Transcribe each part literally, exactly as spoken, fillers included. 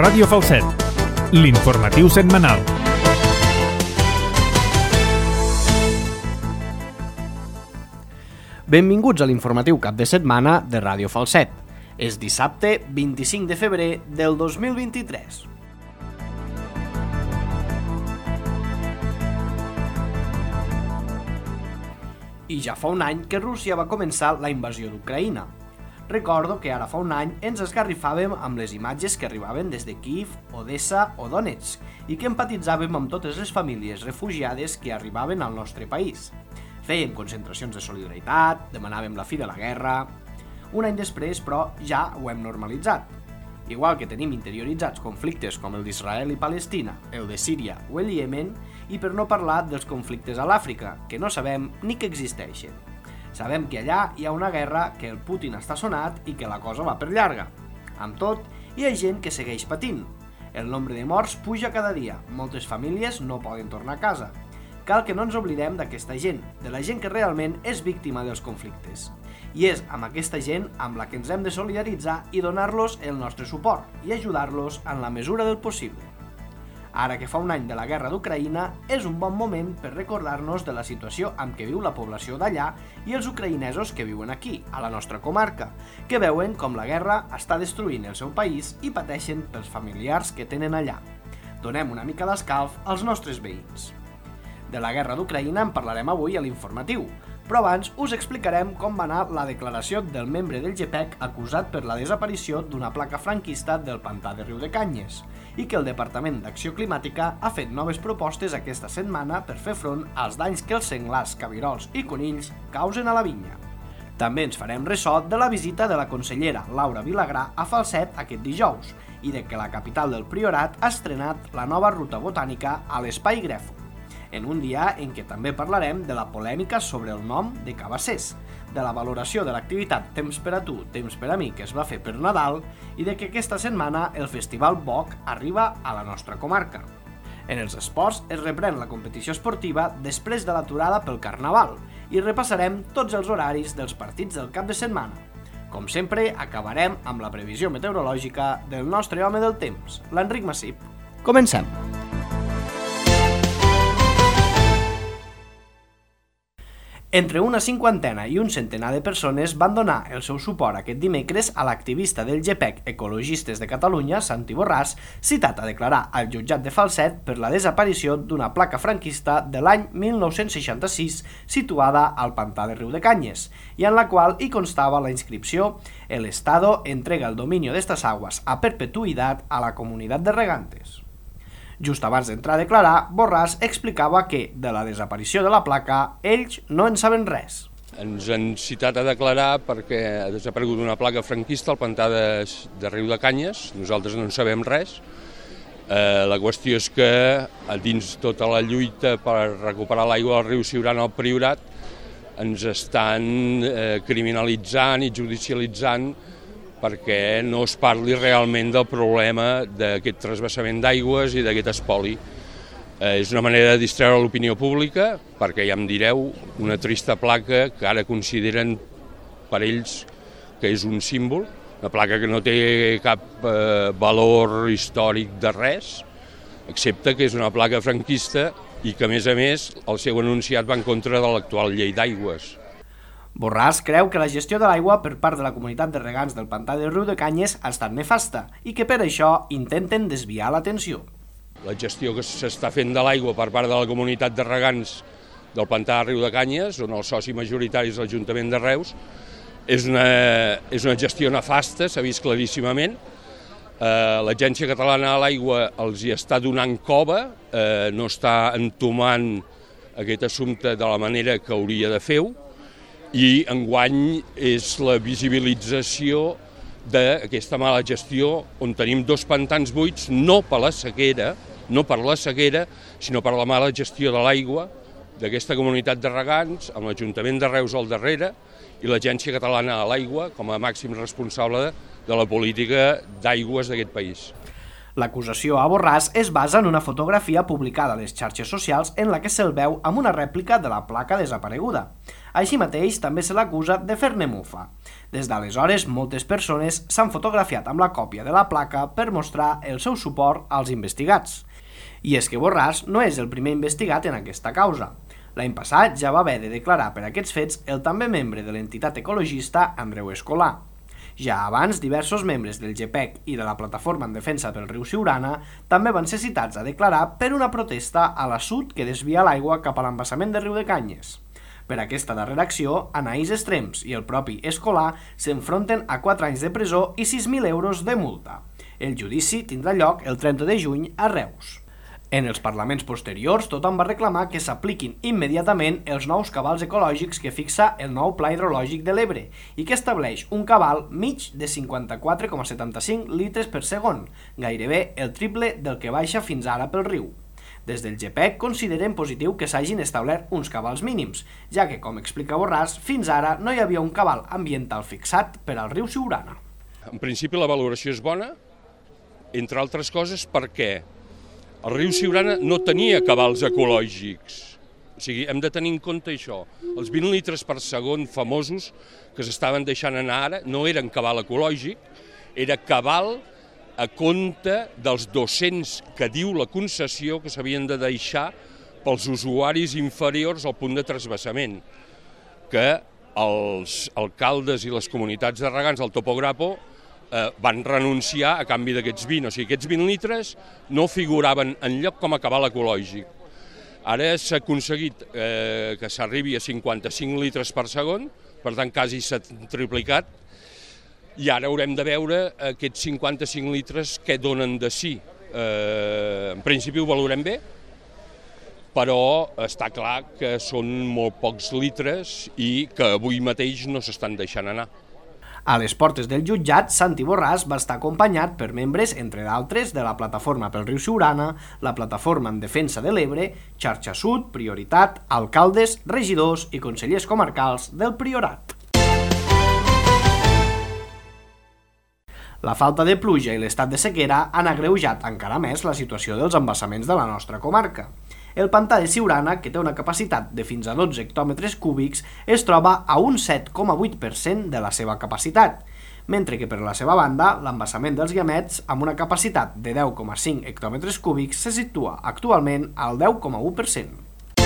Ràdio Falset, l'informatiu setmanal. Benvinguts a l'informatiu cap de setmana de Ràdio Falset. És dissabte vint-i-cinc de febrer del dos mil vint-i-tres. I ja fa un any que Rússia va començar la invasió d'Ucraïna. Recordo que ara fa un any ens esgarrifàvem amb les imatges que arribaven des de Kíiv, Odessa o Donetsk i que empatitzàvem amb totes les famílies refugiades que arribaven al nostre país. Fèiem concentracions de solidaritat, demanàvem la fi de la guerra... Un any després, però, ja ho hem normalitzat. Igual que tenim interioritzats conflictes com el d'Israel i Palestina, el de Síria o el Iemen, i per no parlar dels conflictes a l'Àfrica, que no sabem ni que existeixen. Sabem que allà hi ha una guerra, que el Putin està sonat i que la cosa va per llarga. Amb tot, hi ha gent que segueix patint. El nombre de morts puja cada dia, moltes famílies no poden tornar a casa. Cal que no ens oblidem d'aquesta gent, de la gent que realment és víctima dels conflictes. I és amb aquesta gent amb la que ens hem de solidaritzar i donar-los el nostre suport i ajudar-los en la mesura del possible. Ara que fa un any de la guerra d'Ucraïna, és un bon moment per recordar-nos de la situació amb què viu la població d'allà i els ucraïnesos que viuen aquí, a la nostra comarca, que veuen com la guerra està destruint el seu país i pateixen pels familiars que tenen allà. Donem una mica d'escalf als nostres veïns. De la guerra d'Ucraïna en parlarem avui a l'informatiu, però abans us explicarem com va anar la declaració del membre del G P E C acusat per la desaparició d'una placa franquista del pantà de Riudecanyes i que el Departament d'Acció Climàtica ha fet noves propostes aquesta setmana per fer front als danys que els senglars, cabirols i conills causen a la vinya. També ens farem ressò de la visita de la consellera Laura Vilagrà a Falset aquest dijous i de que la capital del Priorat ha estrenat la nova ruta botànica a l'Espai Grèfol, en un dia en què també parlarem de la polèmica sobre el nom de Cabassers, de la valoració de l'activitat Temps per a tu, Temps per a mi que es va fer per Nadal i de que aquesta setmana el Festival Boc arriba a la nostra comarca. En els esports es reprèn la competició esportiva després de l'aturada pel Carnaval i repassarem tots els horaris dels partits del cap de setmana. Com sempre, acabarem amb la previsió meteorològica del nostre home del temps, l'Enric Massip. Comencem! Entre una cinquantena i un centenar de persones van donar el seu suport aquest dimecres a l'activista del G P E C Ecologistes de Catalunya, Santi Borràs, citat a declarar al jutjat de Falset per la desaparició d'una placa franquista de l'any mil nou-cents seixanta-sis situada al pantà de Riudecanyes, i en la qual hi constava la inscripció «El Estado entrega el dominio de estas aguas a perpetuidad a la comunidad de regantes». Just abans d'entrar a declarar, Borràs explicava que, de la desaparició de la placa, ells no en saben res. Ens han citat a declarar perquè ha desaparegut una placa franquista al pantà de, de Riudecanyes, nosaltres no en sabem res. Eh, la qüestió és que, dins tota la lluita per recuperar l'aigua del riu Siurana al Priorat, ens estan eh, criminalitzant i judicialitzant perquè no es parli realment del problema d'aquest transvasament d'aigües i d'aquest espoli. Eh, és una manera de distreure l'opinió pública, perquè ja em direu, una trista placa que ara consideren per ells que és un símbol, una placa que no té cap eh, valor històric de res, excepte que és una placa franquista i que, a més a més, el seu enunciat va en contra de l'actual llei d'aigües. Borràs creu que la gestió de l'aigua per part de la comunitat de regants del pantà de Riudecanyes ha estat nefasta i que per això intenten desviar l'atenció. La gestió que s'està fent de l'aigua per part de la comunitat de regants del pantà de Riudecanyes, on el soci majoritari és l'Ajuntament de Reus, és una, és una gestió nefasta, s'ha vist claríssimament. Eh, L'Agència Catalana de l'Aigua els hi està donant cova, eh, no està entomant aquest assumpte de la manera que hauria de fer-ho, i enguany és la visibilització d'aquesta mala gestió on tenim dos pantans buits, no per la sequera, no per la sequera, sinó per la mala gestió de l'aigua d'aquesta comunitat de regants, amb l'Ajuntament de Reus al darrere i l'Agència Catalana de l'Aigua com a màxim responsable de la política d'aigües d'aquest país. L'acusació a Borràs es basa en una fotografia publicada a les xarxes socials en la que se'l veu amb una rèplica de la placa desapareguda. Així mateix, també se l'acusa de fer-ne mofa. Des d'aleshores, moltes persones s'han fotografiat amb la còpia de la placa per mostrar el seu suport als investigats. I és que Borràs no és el primer investigat en aquesta causa. L'any passat ja va haver de declarar per aquests fets el també membre de l'entitat ecologista Andreu Escolà. Ja abans, diversos membres del GEPEC i de la Plataforma en Defensa pel Riu Siurana també van ser citats a declarar per una protesta a l'assut que desvia l'aigua cap a l'embassament de Riudecanyes. Per aquesta darrera acció, Anaïs Estrems i el propi Escolà s'enfronten a quatre anys de presó i sis mil euros de multa. El judici tindrà lloc el trenta de juny a Reus. En els parlaments posteriors, tothom va reclamar que s'apliquin immediatament els nous cabals ecològics que fixa el nou Pla Hidrològic de l'Ebre i que estableix un cabal mig de cinquanta-quatre coma setanta-cinc litres per segon, gairebé el triple del que baixa fins ara pel riu. Des del GEPEC consideren positiu que s'hagin establert uns cabals mínims, ja que, com explica Borràs, fins ara no hi havia un cabal ambiental fixat per al riu Siurana. En principi la valoració és bona, entre altres coses perquè el riu Siurana no tenia cabals ecològics, o sigui, hem de tenir en compte això. Els vint litres per segon famosos que s'estaven deixant anar ara no eren cabal ecològic, era cabal a compte dels dos-cents que diu la concessió que s'havien de deixar pels usuaris inferiors al punt de transvasament, que els alcaldes i les comunitats de regants del Topograpo van renunciar a canvi d'aquests vint. O sigui, aquests vint litres no figuraven enlloc com a cabal ecològic. Ara s'ha aconseguit eh, que s'arribi a cinquanta-cinc litres per segon, per tant, quasi s'ha triplicat, i ara haurem de veure aquests cinquanta-cinc litres què donen de si. Eh, en principi ho valorem bé, però està clar que són molt pocs litres i que avui mateix no s'estan deixant anar. A les portes del jutjat, Santi Borràs va estar acompanyat per membres, entre d'altres, de la Plataforma pel Riu Siurana, la Plataforma en Defensa de l'Ebre, Xarxa Sud, Prioritat, alcaldes, regidors i consellers comarcals del Priorat. La falta de pluja i l'estat de sequera han agreujat encara més la situació dels embassaments de la nostra comarca. El pantà de Siurana, que té una capacitat de fins a dotze hectòmetres cúbics, es troba a un set coma vuit per cent de la seva capacitat, mentre que per la seva banda, l'embassament dels Guiamets, amb una capacitat de deu coma cinc hectòmetres cúbics, se situa actualment al deu coma u per cent.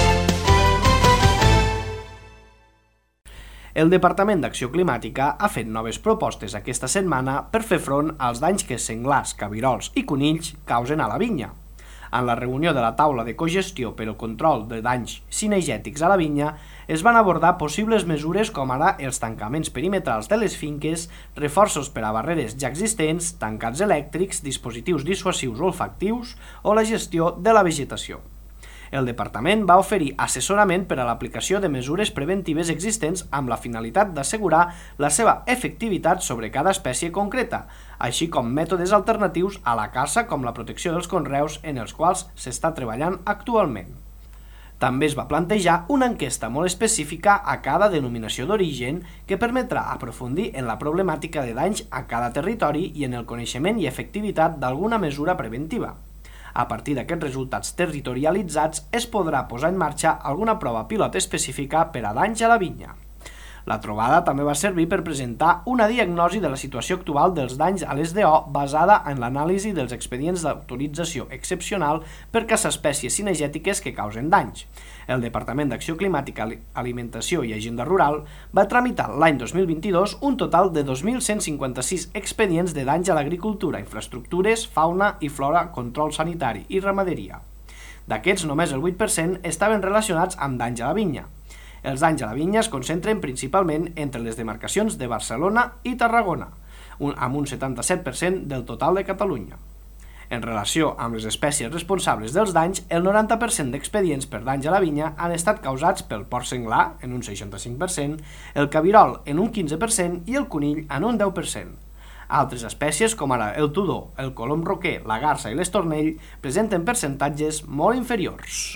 El Departament d'Acció Climàtica ha fet noves propostes aquesta setmana per fer front als danys que senglars, cabirols i conills causen a la vinya. En la reunió de la taula de cogestió per al control de danys cinegètics a la vinya es van abordar possibles mesures com ara els tancaments perimetrals de les finques, reforços per a barreres ja existents, tancats elèctrics, dispositius dissuasius olfactius o la gestió de la vegetació. El departament va oferir assessorament per a l'aplicació de mesures preventives existents amb la finalitat d'assegurar la seva efectivitat sobre cada espècie concreta, així com mètodes alternatius a la caça com la protecció dels conreus en els quals s'està treballant actualment. També es va plantejar una enquesta molt específica a cada denominació d'origen que permetrà aprofundir en la problemàtica de danys a cada territori i en el coneixement i efectivitat d'alguna mesura preventiva. A partir d'aquests resultats territorialitzats es podrà posar en marxa alguna prova pilot específica per a danys a la vinya. La trobada també va servir per presentar una diagnosi de la situació actual dels danys a l'S D O basada en l'anàlisi dels expedients d'autorització excepcional per caçar espècies cinegètiques que causen danys. El Departament d'Acció Climàtica, Alimentació i Agenda Rural va tramitar l'any dos mil vint-i-dos un total de dos mil cent cinquanta-sis expedients de danys a l'agricultura, infraestructures, fauna i flora, control sanitari i ramaderia. D'aquests, només el vuit per cent estaven relacionats amb danys a la vinya. Els danys a la vinya es concentren principalment entre les demarcacions de Barcelona i Tarragona, amb un setanta-set per cent del total de Catalunya. En relació amb les espècies responsables dels danys, el noranta per cent d'expedients per danys a la vinya han estat causats pel porc senglar, en un seixanta-cinc per cent, el cabirol, en un quinze per cent, i el conill, en un deu per cent. Altres espècies, com ara el tudó, el colom roquer, la garsa i l'estornell, presenten percentatges molt inferiors.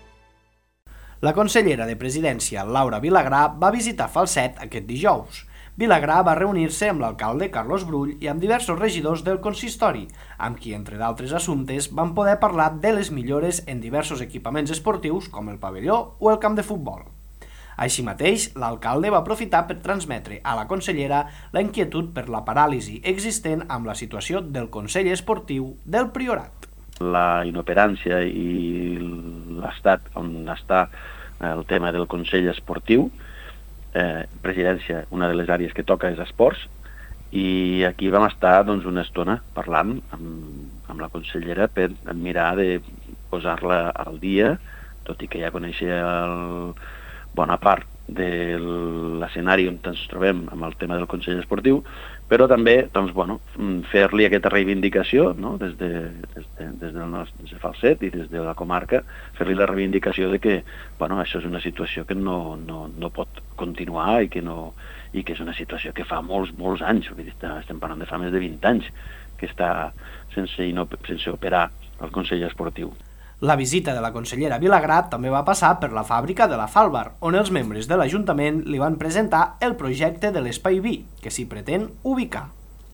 La consellera de Presidència, Laura Vilagrà, va visitar Falset aquest dijous. Vilagrà va reunir-se amb l'alcalde Carlos Brull i amb diversos regidors del consistori, amb qui, entre d'altres assumptes, van poder parlar de les millores en diversos equipaments esportius com el pavelló o el camp de futbol. Així mateix, l'alcalde va aprofitar per transmetre a la consellera la inquietud per la paràlisi existent amb la situació del Consell Esportiu del Priorat. La inoperància i l'estat on està el tema del Consell Esportiu, eh, presidència, una de les àrees que toca és esports, i aquí vam estar doncs, una estona parlant amb, amb la consellera per mirar de posar-la al dia, tot i que ja coneixia el, bona part de l'escenari on ens trobem amb el tema del Consell Esportiu, però també doncs, bueno, fer-li aquesta reivindicació, no? des, de, des, de, des del nostre des de Falset i des de la comarca, fer-li la reivindicació de que bueno, això és una situació que no, no, no pot continuar i que, no, i que és una situació que fa molts, molts anys, estem parlant de fa més de vint anys, que està sense, sense operar el Consell Esportiu. La visita de la consellera Vilagrà també va passar per la fàbrica de la Falbar, on els membres de l'Ajuntament li van presentar el projecte de l'Espai Vi, que s'hi pretén ubicar.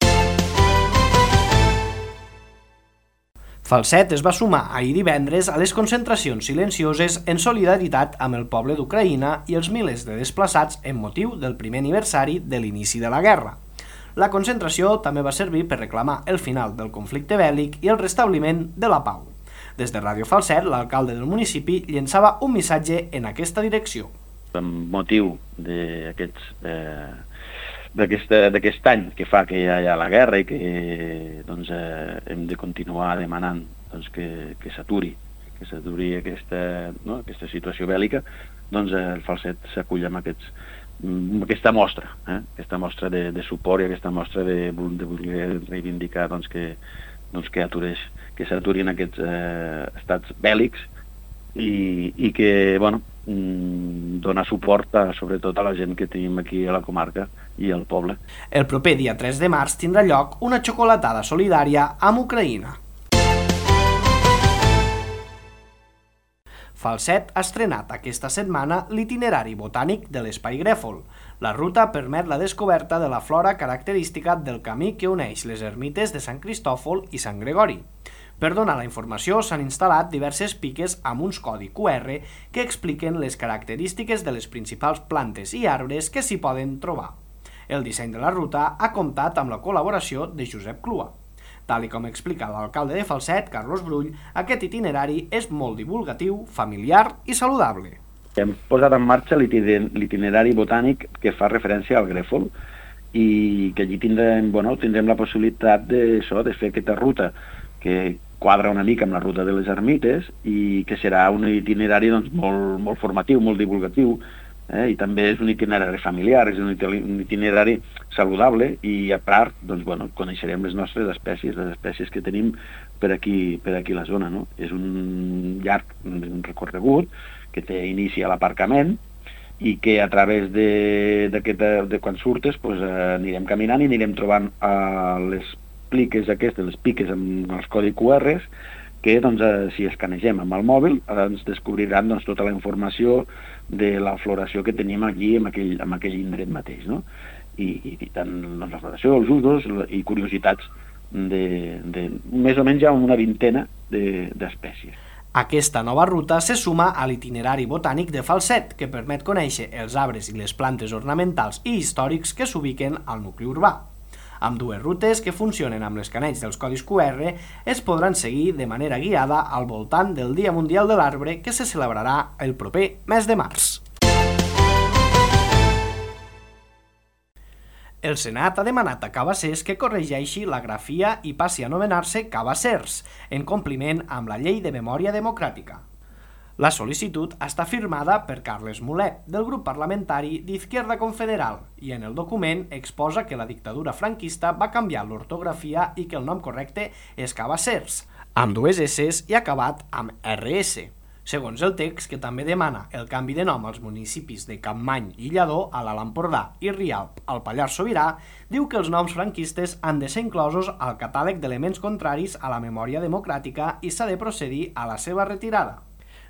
Falset es va sumar ahir divendres a les concentracions silencioses en solidaritat amb el poble d'Ucraïna i els milers de desplaçats en motiu del primer aniversari de l'inici de la guerra. La concentració també va servir per reclamar el final del conflicte bèl·lic i el restabliment de la pau. Des de Ràdio Falset, l'alcalde del municipi llençava un missatge en aquesta direcció. Amb motiu d'aquest eh, any que fa que hi ha la guerra i que doncs, eh, hem de continuar demanant doncs, que, que s'aturi que s'aturi aquesta, no, aquesta situació bèl·lica, doncs eh, el Falset s'acull amb, aquests, amb aquesta mostra, eh, aquesta mostra de, de suport i aquesta mostra de, de voler reivindicar doncs, que doncs que atureix, que s'aturin aquests eh, estats bèl·lics i, i que, bueno, dona suport a, sobretot a la gent que tenim aquí a la comarca i al poble. El proper dia tres de març tindrà lloc una xocolatada solidària amb Ucraïna. Falset ha estrenat aquesta setmana l'itinerari botànic de l'Espai Grèfol. La ruta permet la descoberta de la flora característica del camí que uneix les ermites de Sant Cristòfol i Sant Gregori. Per donar la informació s'han instal·lat diverses piques amb uns codi cu erre que expliquen les característiques de les principals plantes i arbres que s'hi poden trobar. El disseny de la ruta ha comptat amb la col·laboració de Josep Clua. Tal com explica l'alcalde de Falset, Carlos Brull, aquest itinerari és molt divulgatiu, familiar i saludable. Hem posat en marxa l'itinerari botànic que fa referència al Grèfol i que allí tindrem, bueno, tindrem la possibilitat de, això, de fer aquesta ruta que quadra una mica amb la ruta de les ermites i que serà un itinerari doncs, molt, molt formatiu, molt divulgatiu, eh? I també és un itinerari familiar, és un itinerari saludable i a part doncs, bueno, coneixerem les nostres espècies, les espècies que tenim per aquí, per aquí a la zona. No? És un llarg un recorregut que té inici a l'aparcament i que a través de, de, de quan surtes pues, eh, anirem caminant i anirem trobant eh, les pliques aquestes, les piques amb els codi cu erre que doncs, eh, si escanegem amb el mòbil eh, ens descobriran doncs, tota la informació de la floració que tenim aquí en aquell, en aquell indret mateix, no? I, i, i tant doncs, la floració, els usos i curiositats de, de més o menys ja una vintena d'espècies. De, Aquesta nova ruta se suma a l'itinerari botànic de Falset, que permet conèixer els arbres i les plantes ornamentals i històrics que s'ubiquen al nucli urbà. Amb dues rutes que funcionen amb l'escaneig dels codis cu erre es podran seguir de manera guiada al voltant del Dia Mundial de l'Arbre que se celebrarà el proper mes de març. El Senat ha demanat a Cabassers que corregeixi la grafia i passi a anomenar-se Cabassers, en compliment amb la Llei de Memòria Democràtica. La sol·licitud està firmada per Carles Mulet, del grup parlamentari d'Izquierda Confederal, i en el document exposa que la dictadura franquista va canviar l'ortografia i que el nom correcte és Cabassers, amb dues esses i acabat amb erre esse. Segons el text, que també demana el canvi de nom als municipis de Capmany i Lledó, a l'Alt Empordà, i Rialp, al Pallars Sobirà, diu que els noms franquistes han de ser inclosos al catàleg d'elements contraris a la memòria democràtica i s'ha de procedir a la seva retirada.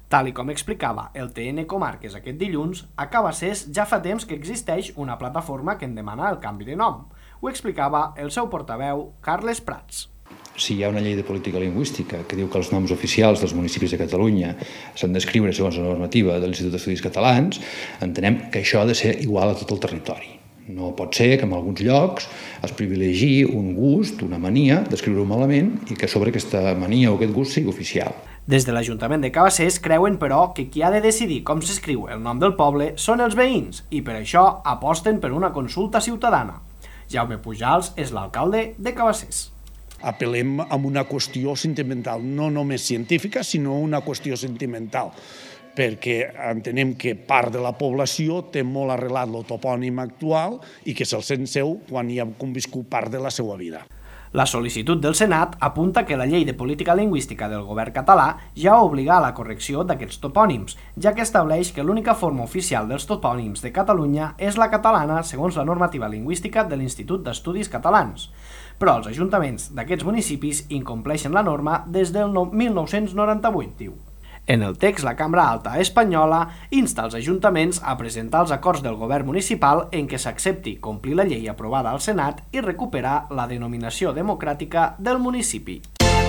Tal i com explicava el T N Comarques aquest dilluns, a Cabassers ja fa temps que existeix una plataforma que en demana el canvi de nom. Ho explicava el seu portaveu, Carles Prats. Si hi ha una llei de política lingüística que diu que els noms oficials dels municipis de Catalunya s'han d'escriure segons la normativa de l'Institut d'Estudis Catalans, entenem que això ha de ser igual a tot el territori. No pot ser que en alguns llocs es privilegi un gust, una mania d'escriure-ho malament i que sobre aquesta mania o aquest gust sigui oficial. Des de l'Ajuntament de Cabassers creuen, però, que qui ha de decidir com s'escriu el nom del poble són els veïns i per això aposten per una consulta ciutadana. Jaume Pujals és l'alcalde de Cabassers. Apel·lem a una qüestió sentimental, no només científica, sinó una qüestió sentimental, perquè entenem que part de la població té molt arrelat el topònim actual i que se'l sent seu quan hi ha conviscut part de la seva vida. La sol·licitud del Senat apunta que la llei de política lingüística del govern català ja obliga a la correcció d'aquests topònims, ja que estableix que l'única forma oficial dels topònims de Catalunya és la catalana segons la normativa lingüística de l'Institut d'Estudis Catalans. Però els ajuntaments d'aquests municipis incompleixen la norma des del mil nou-cents noranta-vuit, diu. En el text, la Cambra Alta espanyola insta els ajuntaments a presentar els acords del govern municipal en què s'accepti complir la llei aprovada al Senat i recuperar la denominació democràtica del municipi.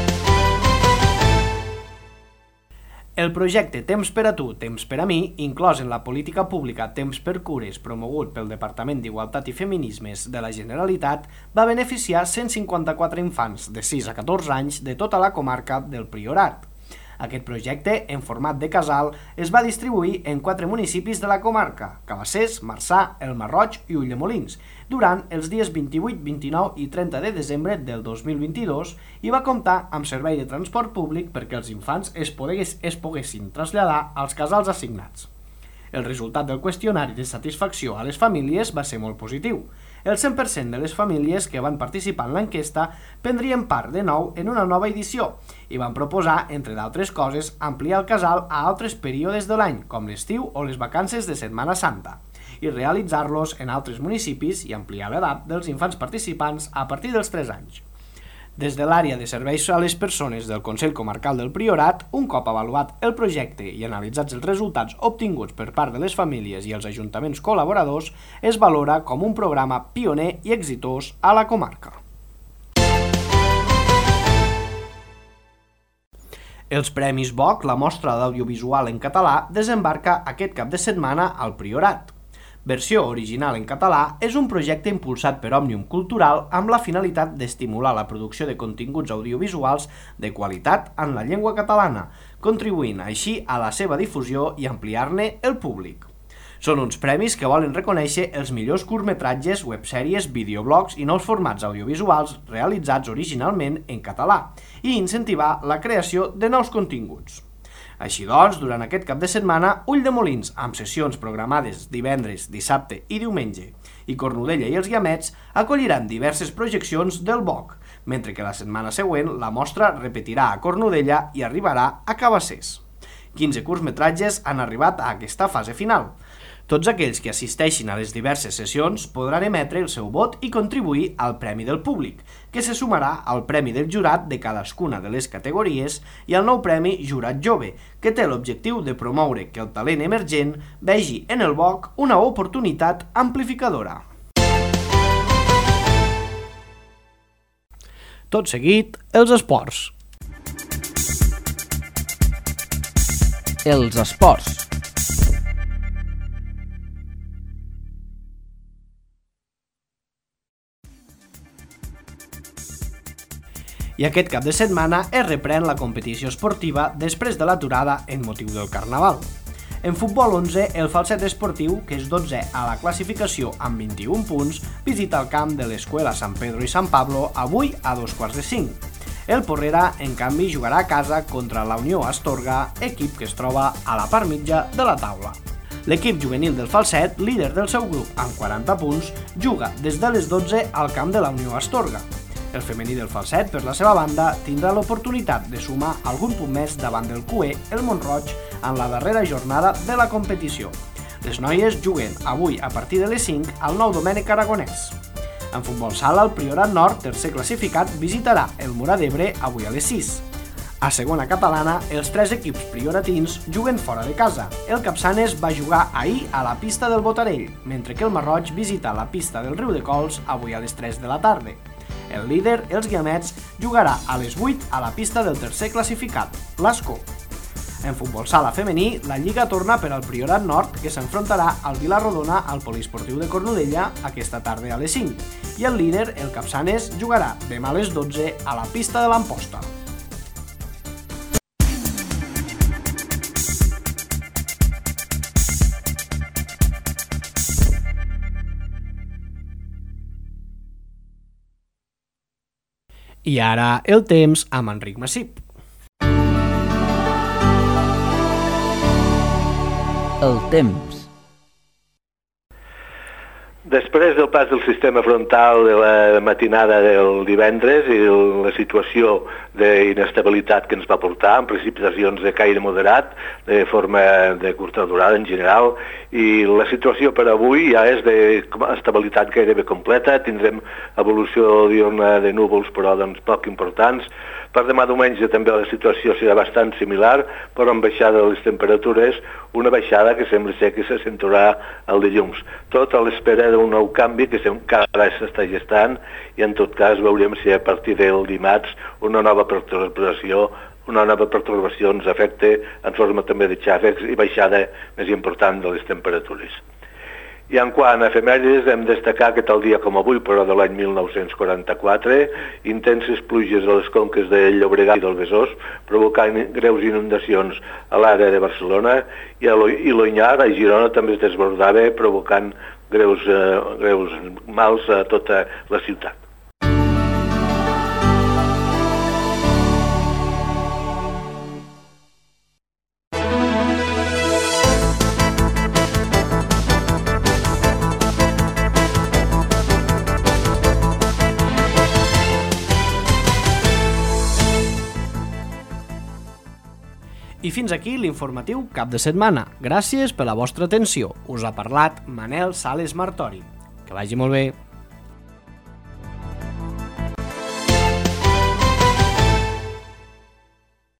El projecte Temps per a tu, Temps per a mi, inclòs en la política pública Temps per cures, promogut pel Departament d'Igualtat i Feminismes de la Generalitat, va beneficiar cent cinquanta-quatre infants de sis a catorze anys de tota la comarca del Priorat. Aquest projecte, en format de casal, es va distribuir en quatre municipis de la comarca, Cabassers, Marçà, el Masroig i Ulldemolins, durant els dies vint-i-vuit, vint-i-nou i trenta de desembre del dos mil vint-i-dos i va comptar amb servei de transport públic perquè els infants es, pogués, es poguessin traslladar als casals assignats. El resultat del qüestionari de satisfacció a les famílies va ser molt positiu. El cent per cent de les famílies que van participar en l'enquesta prendrien part de nou en una nova edició i van proposar, entre d'altres coses, ampliar el casal a altres períodes de l'any, com l'estiu o les vacances de Setmana Santa, i realitzar-los en altres municipis i ampliar l'edat dels infants participants a partir dels tres anys. Des de l'àrea de serveis a les persones del Consell Comarcal del Priorat, un cop avaluat el projecte i analitzats els resultats obtinguts per part de les famílies i els ajuntaments col·laboradors, es valora com un programa pioner i exitós a la comarca. Els Premis B O C, la mostra d'audiovisual en català, desembarca aquest cap de setmana al Priorat. Versió original en català és un projecte impulsat per Òmnium Cultural amb la finalitat d'estimular la producció de continguts audiovisuals de qualitat en la llengua catalana, contribuint així a la seva difusió i ampliar-ne el públic. Són uns premis que volen reconèixer els millors curtmetratges, websèries, videoblogs i nous formats audiovisuals realitzats originalment en català i incentivar la creació de nous continguts. Així doncs, durant aquest cap de setmana, Ulldemolins, amb sessions programades divendres, dissabte i diumenge, i Cornudella i els Guiamets acolliran diverses projeccions del B O C, mentre que la setmana següent la mostra repetirà a Cornudella i arribarà a Cabassers. quinze curtmetratges han arribat a aquesta fase final. Tots aquells que assisteixin a les diverses sessions podran emetre el seu vot i contribuir al Premi del Públic, que se sumarà al Premi del Jurat de cadascuna de les categories i al nou Premi Jurat Jove, que té l'objectiu de promoure que el talent emergent vegi en el B O C una oportunitat amplificadora. Tot seguit, els esports. Els esports. I aquest cap de setmana es reprèn la competició esportiva després de l'aturada en motiu del Carnaval. En futbol onze, el Falset Esportiu, que és dotzè a la classificació amb vint-i-un punts, visita el camp de l'Escuela San Pedro i San Pablo avui a dos quarts de cinc. El Porrera, en canvi, jugarà a casa contra la Unió Astorga, equip que es troba a la part mitja de la taula. L'equip juvenil del Falset, líder del seu grup amb quaranta punts, juga des de les dotze al camp de la Unió Astorga. El femení del Falset, per la seva banda, tindrà l'oportunitat de sumar algun punt més davant del Q E, el Mont-roig, en la darrera jornada de la competició. Les noies juguen avui a partir de les cinc al Nou Domènec Aragonès. En futbol sala, el Priorat Nord, tercer classificat, visitarà el Móra d'Ebre avui a les sis. A segona catalana, els tres equips prioratins juguen fora de casa. El Capçanes va jugar ahir a la pista del Botarell, mentre que el Marroig visita la pista del Riudecols avui a les tres de la tarda. El líder, els Guiamets, jugarà a les vuit a la pista del tercer classificat, l'Ascó. En futbol sala femení, la Lliga torna per al Priorat Nord, que s'enfrontarà al Vilarrodona al Poliesportiu de Cornudella aquesta tarda a les cinc, i el líder, el Capçanes, jugarà demà a les dotze a la pista de l'Amposta. I ara el temps amb Enric Massip. El temps. Després del pas del sistema frontal de la matinada del divendres i la situació d'inestabilitat que ens va portar, amb precipitacions de caire moderat, de forma de curta durada en general, i la situació per avui ja és d'estabilitat gairebé completa. Tindrem evolució diurna de núvols, però doncs poc importants. Per demà diumenge també la situació serà bastant similar, però amb baixada de les temperatures, una baixada que sembla ser que s'accentuarà el dilluns. Tot a l'espera d'un nou canvi que encara s'està gestant, i en tot cas veurem si a partir del dimarts una nova pertorbació una nova pertorbació ens afecta en forma també de xàfecs i baixada més important de les temperatures. I en quant a efemèrides, hem de destacar que tal dia com avui, però de l'any mil nou-cents quaranta-quatre, intenses pluges a les conques de Llobregat i del Besòs, provocant greus inundacions a l'àrea de Barcelona, i a l'Onyar, a Girona, també es desbordava, provocant greus, eh, greus mals a tota la ciutat. I fins aquí l'informatiu cap de setmana. Gràcies per la vostra atenció. Us ha parlat Manel Sales Martori. Que vagi molt bé.